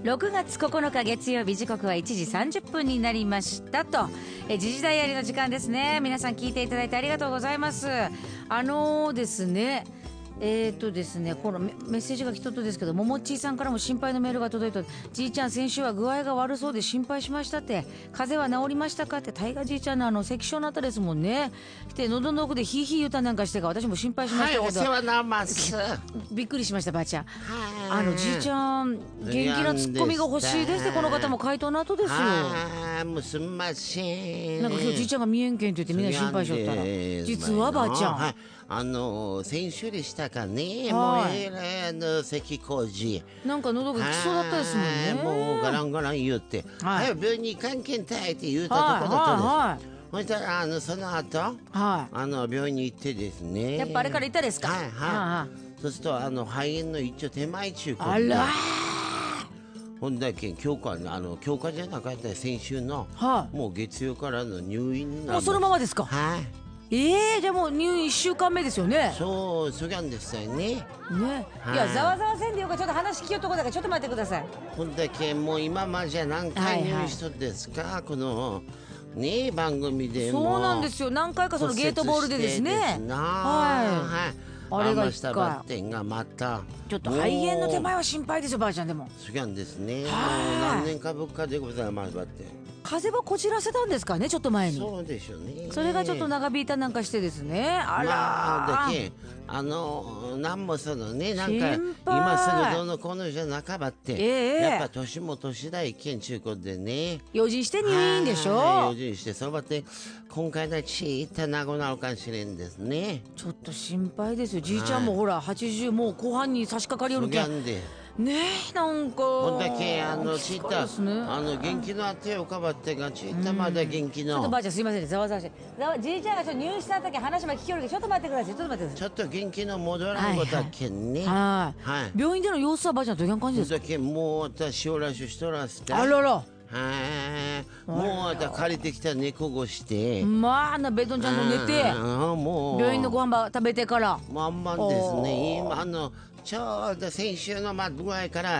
6月9日月曜日、時刻は1時30分になりましたと、時事ダイアリーの時間ですね。皆さん聞いていただいてありがとうございます。ですねですね、このメッセージが来とったですけど、ももっちーさんからも心配のメールが届いた。じいちゃん先週は具合が悪そうで心配しましたって。風邪は治りましたかって。大河じいちゃんの関所のあたですもんね。来て喉の奥でヒーヒー歌なんかしてから私も心配しましたけど、 はい、お世話になります。 びっくりしましたばあちゃん。じいちんゃん元気なツッコミが欲しいですって。この方も回答の後ですよ。 もうすみません。 なんか今日じいちゃんが見えんけんって言ってみんな心配しとったら、実はばあちゃん、 はい、先週でしたかね、 はもう関浩二なんか喉が来そうだったですもんね。 もうガランガラン言って、 はいはい、病院に行かんけんたいって言うたところだったです。ほいたらその後、病院に行ってですね。 やっぱあれから行ったですか。 はいはい。そうすると肺炎の一応手前中あらほんだけ強化じゃなかったら先週の、もう月曜からの入院なんもうそのままですか。 はい。 じゃあもう入院1週間目ですよね。 そうなんですよね。 いやざわざわせんでよか。ちょっと話聞きようとこだからちょっと待ってください。 ほんだけもう今までじゃ何回入院しとですか、このね番組でも。 そうなんですよ。何回かそのゲートボールでですね。 はい。 あれが一回バッテンがまたちょっと肺炎の手前は心配ですよばあちゃん。でもそうなんですね。もう何年かぶっかでございますバッテン。 風邪はこじらせたんですかね、ちょっと前に。 そうでしょうね。 それがちょっと長引いたなんかしてですね。あらだけなんもそのね、なんか今すぐどうのこうのじゃなかばって、やっぱ年も年だいけんちゅうことでね、 用心して入院でしょ。 用心してそうばって今回だちいったなごなるかもしれんですね。 ちょっと心配ですよ。じいちゃんもほら80もう後半に差し掛かりよるけんねえ。なんかほんだけちいった元気のあってよかばってがちいったまだ元気の。 ちょっとばあちゃんすいませんね、ざわざわしてじいちゃんがちょっと入院した時話も聞きよるけど、ちょっと待ってください。 ちょっと元気の戻らんことだけんね。 病院での様子はばあちゃんどういう感じですか。 だけもう私おらししとらすて。 あらら。 もう借りてきた猫越してベッドにちゃんと寝て、病院のご飯ば食べてからまんまんですね。今ちょうど先週の具合から、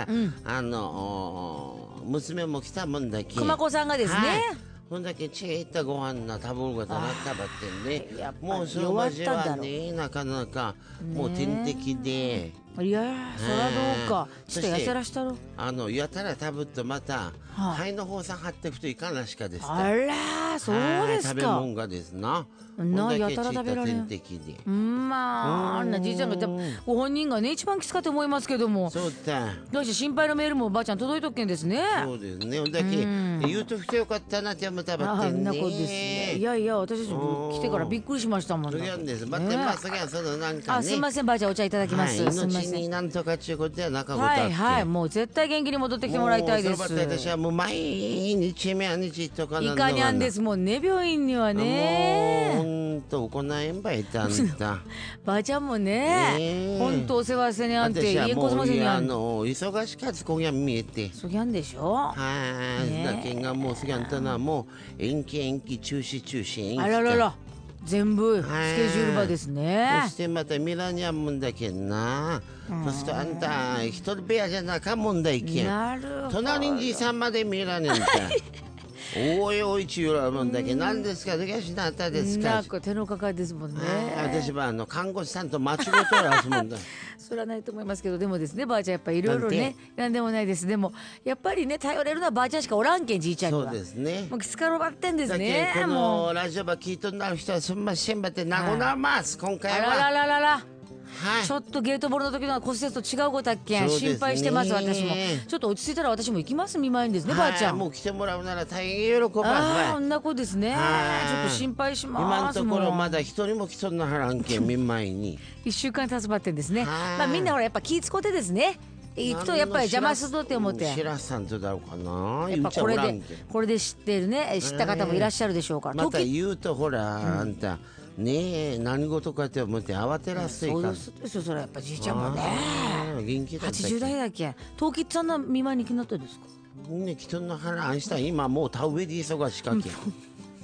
娘も来たもんだけ熊子さんがですね、 ほんだけちいったご飯な食べることなったばってんね。もうその場所はねなかなかもう点滴で。 いやそりゃどうか。ちょっと痩せらしたろ。 やたら食べるとまた肺の方さ張っていくといかなしかです。 あらそうですか。 食べ物がですな。 やたら食べられん。あんなじいちゃんがご本人がね一番きつかって思いますけども。 そうだ。 どうして心配のメールもおばあちゃん届いとっけんですね。 そうですね。ほんだけ言うときてよかったなって思ったばってんね。 あんなことですね。いや私たちも来てからびっくりしましたもん。 そうなんです。待ってますがそのなんかね。 すみませんばあちゃんお茶いただきます。 命になんとかちゅうことやなかことあって。 もう絶対元気に戻ってきてもらいたいです。 私はもう毎日毎日とかいかにゃんですもんね病院にはね。 ほんと行えんばいたんだ。 ばあちゃんもねほんとお世話せねあんて家こそませにゃん。 忙しかつこぎゃん見えて。 そぎゃんでしょ。 だけがもうすぎゃんたなもう延期中止あららら。全部スケジュール場ですね。 そしてまたミラニャンもんだけんな。そうするとあんた一人部屋じゃなかもんだいけん。隣にじいさんまで見らねんた。おいおいちゅうらもんだけ何ですかどきゃしなったですか。 なんか手のかかりですもんね。 私は看護師さんと間違うとらすもんだ。 それはないと思いますけど、でもですねばあちゃんやっぱりいろいろねなんでもないです。でもやっぱりね頼れるのはばあちゃんしかおらんけんじいちゃんには。 そうですね。 もうきつかろばってんですね。 このラジオば聞いとなる人はすんませんばってなごなます今回は。 あらららら。ちょっとゲートボールの時の骨折と違うことだっけん心配してます私も。ちょっと落ち着いたら私も行きます見舞いにですねばあちゃん。 もう来てもらうなら大変喜ばそんな子ですね。ちょっと心配します。 今のところまだ一人も来とんなはらんけん見舞いに。 1週間経つばってんですね。みんなほらやっぱ気ぃつこてですね行くとやっぱり邪魔するとって思って。 白さんとだろうかな。 やっぱこれで知ってるね知った方もいらっしゃるでしょうから。 また言うとほらあんたねえ何事かって思って慌てらせいかん。 そうですよそれやっぱじいちゃんもね元気だったっけ。 80代だっけ。東吉さんの見舞いに気になったんですか。 ね人の腹あんした今もう田植えで忙しかけ。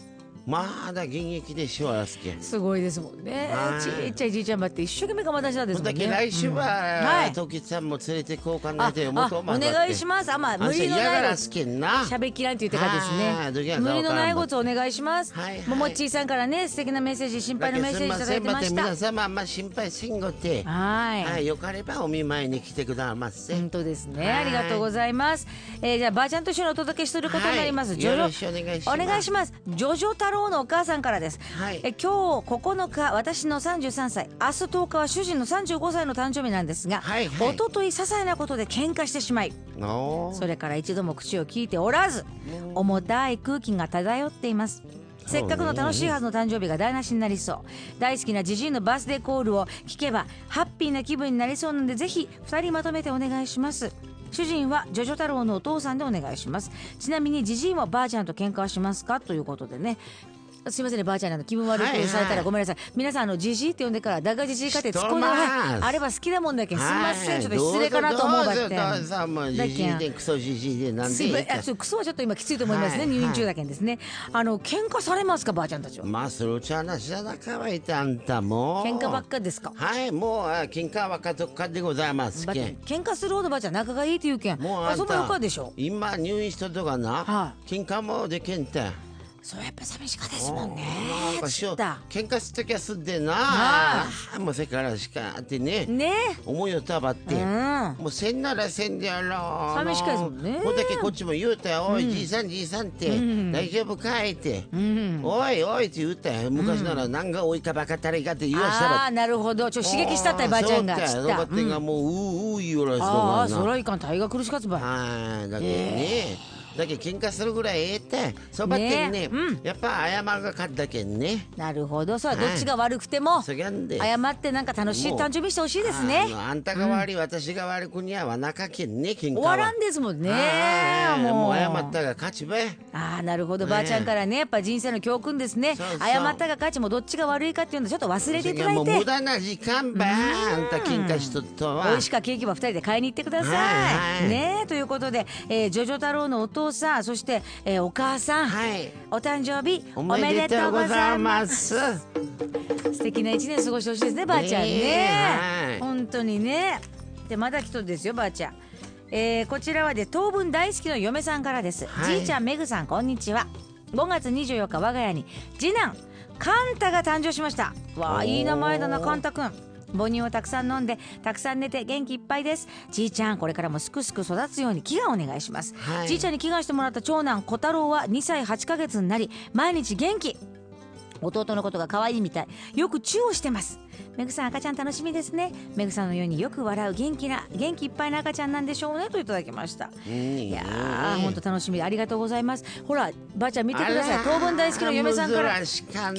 まだ現役でしょわらすけ。 すごいですもんね。ちっちゃいじいちゃんばって一生懸命頑張った人ですもんね。 だけ来週は時さんも連れてこうかなって思うと思う。 お願いします。無理のないこと喋きらんと言ってからですね。無理のないことお願いします。ももっちーさんからね素敵なメッセージ、心配のメッセージいただいてました。 皆様あんま心配せんごて、よかればお見舞いに来てください。 本当ですね。ありがとうございます。じゃあばあちゃんと一緒にお届けすることになります。 よろしくお願いします。 お願いします。ジョジョ太郎のお母さんからです。今日9日私の33歳、明日10日は主人の35歳の誕生日なんですが、一昨日些細なことで喧嘩してしまい、それから一度も口を聞いておらず、重たい空気が漂っています。せっかくの楽しいはずの誕生日が台無しになりそう。大好きなジジイのバースデーコールを聞けばハッピーな気分になりそうなので、ぜひ2人まとめてお願いします。主人はジョジョ太郎のお父さんでお願いします。ちなみにジジイはばあちゃんと喧嘩はしますかということでね。すいませんね、ばあちゃん気分悪くされたらごめんなさい。皆さんジジイって呼んでからだがジジイかって突っ込んであれば好きだもんだけん、すいません、ちょっと失礼かなと思うばって。だけんクソジジイでなんでクソはちょっと今きついと思いますね。入院中だけんですね。喧嘩されますかばあちゃんたちは。 まあそのうち話じゃなかわいて、あんたも喧嘩ばっかですか。 もう喧嘩ばっかとかでございますけん。 喧嘩するほどばあちゃん仲がいいっていうけん、そばよかでしょ。 今入院したとかな、喧嘩もでけんて。 そうやっぱ寂しかですもんね。 なんか喧嘩するときはすってな、もうせからしかってね思いよったばって、もうせんならせんでやろう。 寂しかですもんね。 こんだけこっちも言うたよ、おいじいさんじいさんって大丈夫かいって、おいおいって言うたよ。昔なら何がおいかばかったらいかって言わしたば。 なるほど、刺激したったばあちゃんが。 そうだよ。がもう言うらしとかな。 そらいかん、大が苦しかつば。 だけどね。だけ喧嘩するぐらいってそばってね、やっぱ謝るが勝ったけんね。 なるほど、それはどっちが悪くても謝ってなんか楽しい誕生日してほしいですね。 あんたが悪い、私が悪くにはなかけんね。喧嘩は終わらんですもんね。 もう謝ったが勝ちばい。 なるほど、ばあちゃんからねやっぱ人生の教訓ですね。謝ったが勝ちもどっちが悪いかっていうのちょっと忘れていただいて。もう無駄な時間ばあんた喧嘩しとったわ。 美味しかケーキは2人で買いに行ってくださいね。ということでジョジョ太郎のお父さん、そして、お母さん、お誕生日おめでとうございます。素敵な1年過ごしてほしいですね、ばあちゃんね。本当にね。でまだ一つですよ、ばあちゃん。こちらはで当分大好きの嫁さんからです。じいちゃんめぐさん、こんにちは。5月24日我が家に次男カンタが誕生しました。わあ、いい名前だな、カンタくん。母乳をたくさん飲んでたくさん寝て元気いっぱいです。じいちゃんこれからもすくすく育つように祈願お願いします。じいちゃんに祈願してもらった長男小太郎は2歳8ヶ月になり毎日元気。弟のことが可愛いみたい。よくチューをしてます。めぐさん赤ちゃん楽しみですね。めぐさんのようによく笑う元気いっぱいな赤ちゃんなんでしょうねといただきました。いやー本当楽しみでありがとうございます。ほらばあちゃん見てください。当分大好きの嫁さんから兄弟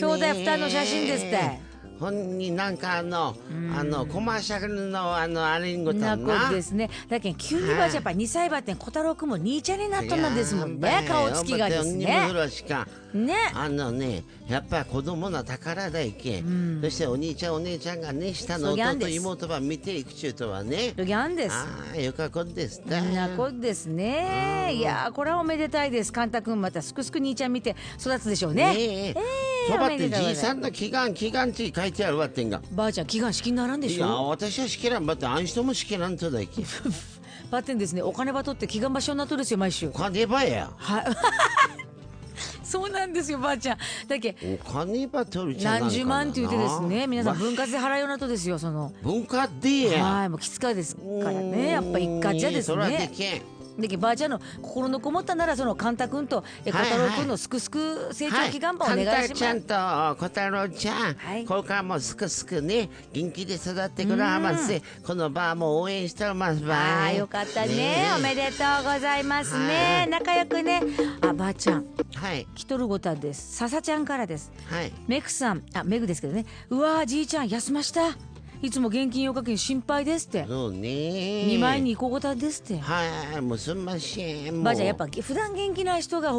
2人の写真ですって。 本になんかコマーシャルのあれにごたんな。 なですね。だけど急にばあちゃんやっぱ2歳ばって小太郎くんも兄ちゃんになったんですもんね。顔つきがですね。 やっぱ子供の宝だいけ。そしてお兄ちゃんお姉ちゃんがね下の弟妹ば見ていくちゅうとはね。 ギャンです。 よかこんですね。 なこんですね。いやこれはおめでたいです。カンタくんまたすくすく兄ちゃん見て育つでしょうね。 そばってじいさんの祈願って書いてあるわってんが。 ばあちゃん祈願式にならんでしょ。 いや私は式らんばってあん人も式らんとだいけ。 ばってんですね。お金ばとって祈願場所になっとるですよ毎週。 お金ばや。 そうなんですよばあちゃん。だけお金ばとるじゃん。 何十万って言ってですね。皆さん分割で払うようなとですよ。その分割でや。 もうきつかですからね。やっぱ一括じゃですね。でばあちゃんの心のこもったならそのカンタ君と小太郎君のすくすく成長祈願ばお願いします。 カンタちゃんと小太郎ちゃん、これからもすくすくね元気で育ってくださいませ。このバーも応援しておりますばい。 よかったね。おめでとうございますね。仲良くね。ばあちゃん来とるごたんです。ささちゃんからです。メグさんメグですけどね。うわじいちゃん休ました。いつも現金4課金心配ですって。 そうね。 見舞いに行こうごたんですって。 もうすんません。 ばあちゃんやっぱ普段元気な人が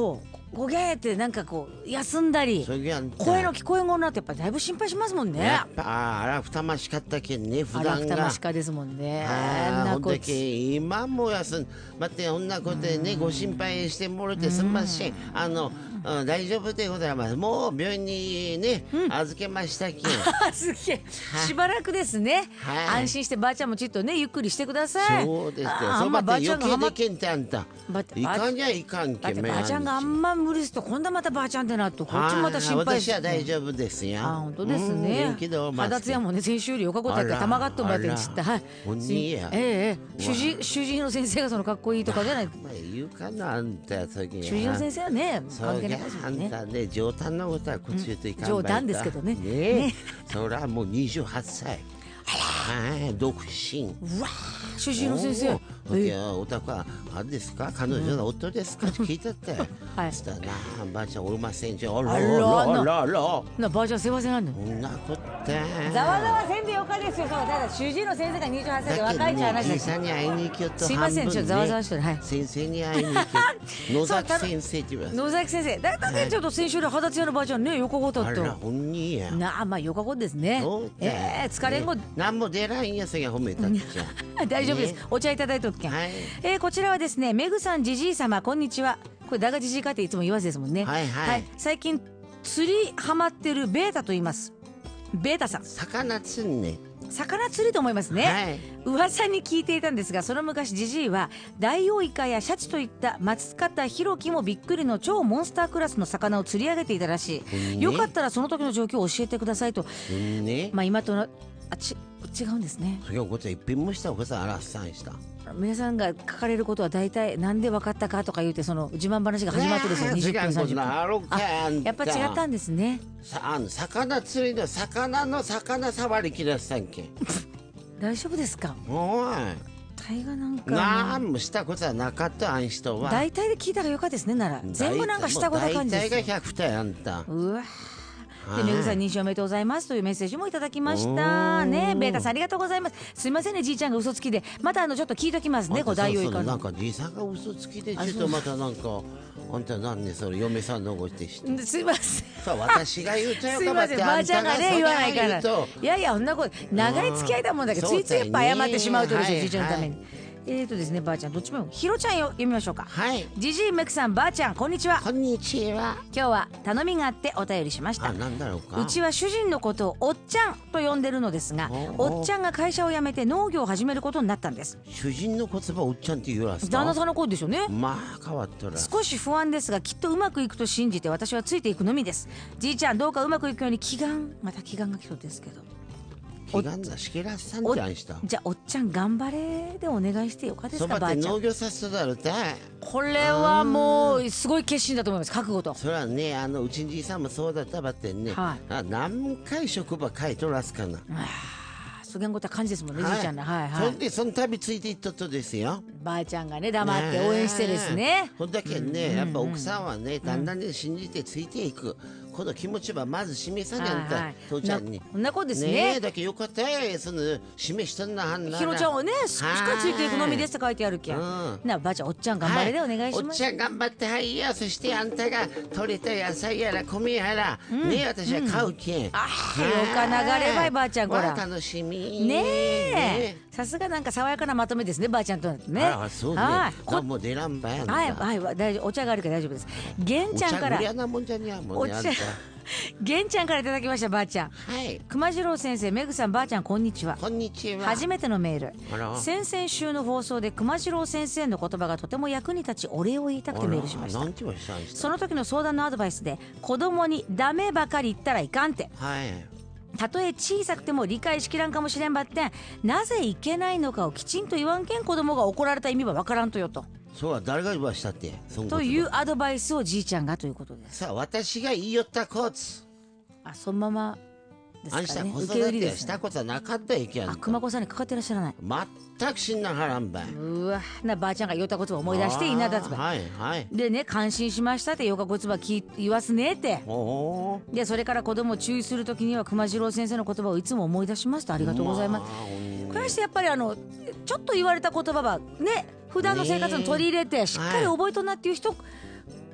ごげーってなんかこう休んだり声の聞こえんごになってやっぱだいぶ心配しますもんね。 やっぱあらふたましかったけんね普段が。 あらふたましかですもんね。 ほんだけ今も休ん待ってこんなことでねご心配してもらってすんません。大丈夫でございます。もう病院にね、預けましたき。 すげえ。しばらくですね。安心してばあちゃんもちょっとねゆっくりしてください。 そうですよ。そばって余計でけんってあんた。いかんにゃいかんけん。 ばあちゃんがあんま無理すると今度またばあちゃんってなってこっちまた心配。 私は大丈夫ですよ。 本当ですね。肌ツヤもね先週よりよかことやって玉がっともらってんちった。はい。主治医の先生がそのかっこいいとかじゃない。 言うかなあんた時。 主治医の先生はね関係ないですよね。ね、冗談のことはこっちといかんばいか。 冗談ですけどね。 ね、そりゃもう28歳。独身。 うわ主治医の先生。 お宅はあれですか彼女の夫ですかって聞いたって。したなばあちゃんおりませんじゃ。あらなばあちゃんすいませんなんだ。 そんなことざわざわせんでよかですよ。ただ主治医の先生が28歳で若いって話だし。 じいさんに会いに行きよと。 すいませんちょっとざわざわしてる。 先生に会いに行きよ。野崎先生って言います。 野崎先生だってちょっと先週で肌ツヤのばあちゃんね横ごとっと。 あらほんにや。 まあ横ごですね。疲れんご。 なんも出らんやつが褒めたっちゃ。大丈夫です。お茶いただいとくけん。こちらはですねめぐさんじじい様こんにちは。これだがじじいかっていつも言わずですもんね。最近釣りハマってるベータと言います。ベータさん魚釣りね。 魚釣りと思いますね。噂に聞いていたんですがその昔じじいはダイオウイカやシャチといった松方弘樹もびっくりの超モンスタークラスの魚を釣り上げていたらしい。よかったらその時の状況を教えてくださいと。まあ今と違うんですね。 それをこっちは一品もしたおかさんあらさんした。 皆さんが書かれることは大体なんで分かったかとか言うてその自慢話が始まってるんですよ。20分30分。やっぱ違ったんですね。 魚釣りの魚触りきらさんけ大丈夫ですか。 おい大河なんかなんもしたことはなかったあん人は。 大体で聞いたらよかですねなら全部なんかしたことは感じです。 大体が100体あんた。 うわでめぐさん認証おめでとうございますというメッセージもいただきましたね。ベータさんありがとうございます。すいませんねじいちゃんが嘘つきでまたちょっと聞いときますね。こうダイオウイカのなんかじいさんが嘘つきでちょっとまたなんかあんた何ねそれ嫁さんのごしてしてすいませんそう私が言うとよかばってばあちゃんがね言わないからいやいやそんなこと長い付き合いだもんだけどついついやっぱ謝ってしまうとですよじいちゃんのために。ですねばあちゃんどっちもひろちゃん読みましょうか。じじいめくさんばあちゃんこんにちは。 こんにちは。 今日は頼みがあってお便りしました。 なんだろうか。 うちは主人のことをおっちゃんと呼んでるのですがおっちゃんが会社を辞めて農業を始めることになったんです。 主人の言葉おっちゃんって言うらすか。 旦那さんの声ですよね。 まあ変わったら少し不安ですがきっとうまくいくと信じて私はついていくのみです。じいちゃんどうかうまくいくようにまた祈願が来そうですけど悲願だしけらさんってあんしたじゃあおっちゃん頑張れでお願いしてよかですか。 そばって農業させたらてこれはもうすごい決心だと思います。覚悟とそれはねうちんじいさんもそうだったばってね、何回職場変えとらすかな。 そげんことは感じですもんね、じいちゃんね。 そんでその旅ついていっとっとですよ。 ばあちゃんがね黙って応援してですね。 ほんだけねやっぱ奥さんはねだんだんね信じてついていくこの気持ちはまず示さにゃんた父ちゃんに。 こんなことですね。 だけよかったやその示したんなはんなら。 ひろちゃんはねしかついていくのみですって書いてあるけん。なばあちゃんおっちゃん頑張れでお願いします。 おっちゃん頑張ってはいやそしてあんたが取れた野菜やら米やらね私は買うけん。よか流ればいばあちゃんこら。 楽しみねえ。さすがなんか爽やかなまとめですねばあちゃんとね。 そうね。もう出らんばやん。 大丈夫お茶があるから大丈夫です。玄ちゃんから。玄ちゃんからいただきましたばあちゃん。熊次郎先生めぐさんばあちゃんこんにちは。 こんにちは。 初めてのメール。先々週の放送で熊次郎先生の言葉がとても役に立ちお礼を言いたくてメールしました。その時の相談のアドバイスで子供にダメばかり言ったらいかんって。たとえ小さくても理解しきらんかもしれんばってんなぜいけないのかをきちんと言わんけん子供が怒られた意味はわからんとよと。 そうは誰が言わしたってというアドバイスをじいちゃんがということです。 さあ私が言いよったコツそのままですかね。 受け売りですしたことはなかったやけん。 熊子さんにかかってらっしゃらない。 全くしんなはらんばい。 うわなばあちゃんが言ったことを思い出して稲田つばでね感心しましたってよかこつば言わすねってでそれから子供を注意するときには熊次郎先生の言葉をいつも思い出しますと。ありがとうございます。これしてやっぱりちょっと言われた言葉はね普段の生活に取り入れてしっかり覚えとんなっていう人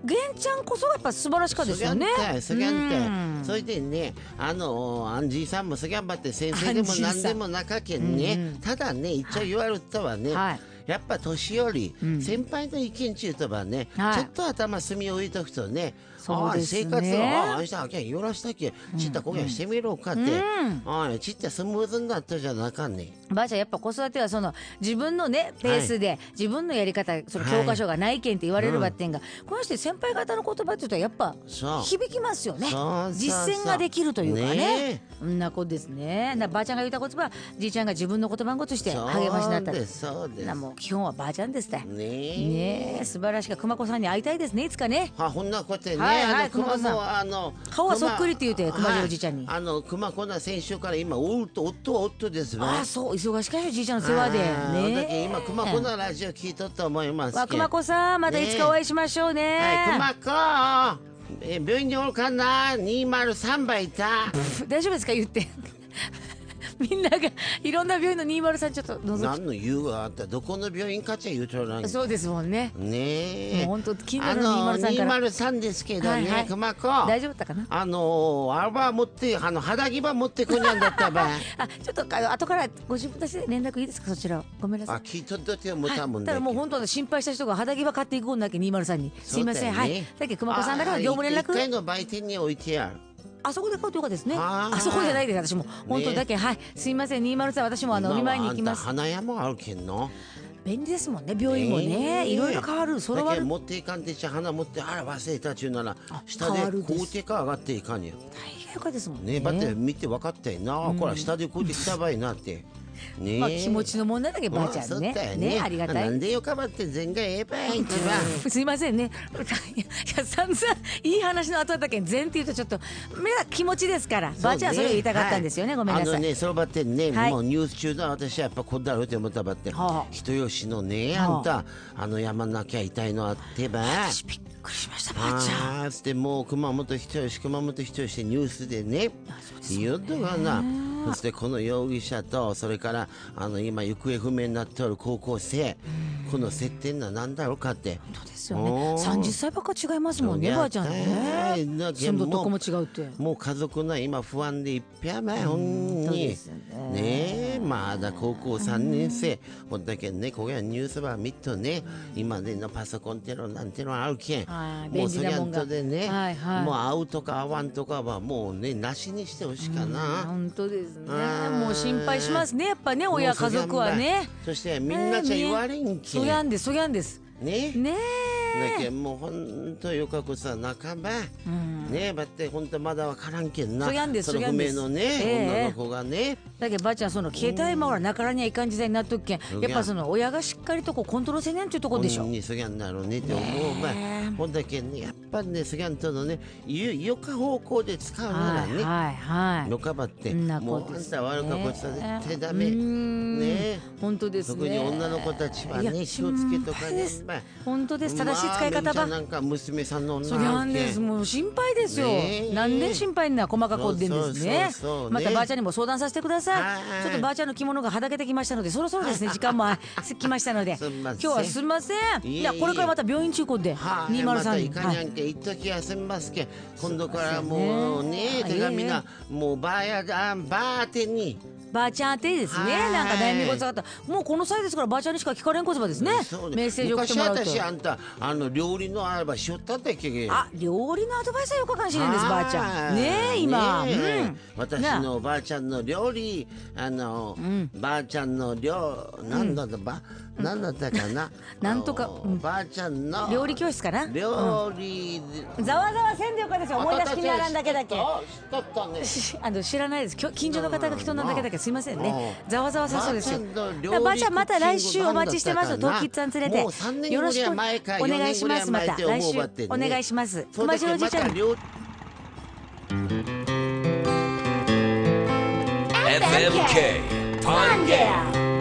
玄ちゃんこそやっぱ素晴らしかですよね。 そぎゃんたい。それでね、アンジーさんもそぎゃんばって先生でも何でもなかけんね。ただね、一応言われたわね。やっぱ年寄り、先輩の意見中とはね、ちょっと頭隅を置いとくとね、生活をあしたあけんよらしたけちったこげんしてみろかって、ちったスムーズになったじゃなかんね。 ばあちゃんやっぱ子育てはその自分のねペースで、自分のやり方、その教科書がないけんって言われるばってんが、この人先輩方の言葉って言うとやっぱ響きますよね。実践ができるというかね。そんなことですね。ばあちゃんが言った言葉、じいちゃんが自分の言葉ごとして励ましになった。 そうです。 もう基本はばあちゃんですたい。 ねえ素晴らしい。熊子さんに会いたいですね、いつかね。 こんなことね。 熊子さん顔はそっくりって言うて、熊次おじいちゃんに。 熊子な先週から今夫は夫ですわ。 そう忙しかよじいちゃんの世話でね。 だけ今熊子なラジオ聞いとったと思いますけど。 熊子さんまたいつかお会いしましょうね。 熊子病院におるかな。203番いた。 大丈夫ですか言って。みんながいろんな病院の203ちょっと覗き。何の言うあんたどこの病院かっちゃ言うとらん。 そうですもんね。 ねえ。 もう本当気になる203から。 203ですけどね、熊子。 大丈夫だったかな。 あれば持って肌着ば持ってこにゃんだったば。 ちょっと後からご自分たちで連絡いいですかそちらを。ごめんなさい。 聞いとったって思ったもんだ。 だからもう本当心配した人が肌着ば買っていこうなきゃ203に。すいませんだけ熊子さんだから業務連絡。 1階の売店に置いてやる。 あそこで買うとよかですね。あそこじゃないです。私も本当だけすいません203私もお見舞いに行きます。 花屋もあるけんの。 便利ですもんね病院もね。いろいろ変わる。それは持っていかんで花持って忘れたちゅうなら下で高低か上がっていかんや。 大変かですもんね。ばって見て分かったよな。これ下でこうやって来た場合なって。 気持ちの問題だけばあちゃんね。ありがたい。 なんでよかばって全がええばい一番。 すいませんね。いや散々いい話の後だけ全って言うとちょっと気持ちですから。ばあちゃんそれを言いたかったんですよね。ごめんなさい。 そのばってねもうニュース中だ私はやっぱこだろうって思ったばって人吉のねあんた山なきゃ痛いのあってば。 私びっくりしましたばあちゃん。 でもう熊本人吉ニュースでね言うとかな。そしてこの容疑者とそれから今行方不明になっておる高校生この接点は何だろうかって。 本当ですよね。30歳ばっか違いますもんねばあちゃんね。住んどとこも違うって。 もう家族の今不安でいっぺやまいほんにねえまだ高校3年生ほんだけねここやニュースば見っとね今でのパソコンってのなんてのあるけんもうそりゃんとでねもう会うとか会わんとかはもうねなしにしてほしかな。 本当ですね。もう心配しますねやっぱね親家族はね。 そしてみんなじゃ言われんけん。 そやんですそやんですね。 ねだけもうほんとよかこさ仲間ねばってほんとまだわからんけんな。 そやんですその不明のね女の子がね。 だけどばあちゃんその携帯もほらなからにはいかん時代になっとっけんやっぱその親がしっかりとコントロールせねんっていうとこでしょ。 そぎゃんだろうねって思うばほんだけねやっぱねそぎゃんとのねよか方向で使うならねよかばってもうあんた悪かこいつは絶対ダメね。 本当ですね。 特に女の子たちはね気をつけとかね。 本当です。正しい使い方ば。 なんか娘さんの女そぎゃんです。もう心配ですよ。なんで心配な細かこってんですね。またばあちゃんにも相談させてください。ちょっとばあちゃんの着物がはだけてきましたのでそろそろですね時間も来ましたので今日はすみません。いやこれからまた病院中古で203にいかにゃんけ一時休みますけ今度からもうね手紙なもうばあてにばあちゃん宛てですね。なんか悩み事があったもうこの際ですからばあちゃんにしか聞かれんことばですね。メッセージ送ってもらうと。 昔私あんた料理のあればしよったってけ。 料理のアドバイスはよくかもしれんですばあちゃんねえ今。 私のばあちゃんの料理ばあちゃんのなんだばなんだったかななんとかばあちゃんの料理教室かな料理ざわざわせんでよかですよ。思い出す気にならんだけだけ知らないです。近所の方が人なんだけだけすいませんね。ざわざわさそうですよ。ばあちゃんまた来週お待ちしてます。トーキッズさん連れてよろしくお願いします。また来週お願いします。熊次おじいちゃん FMK Pangea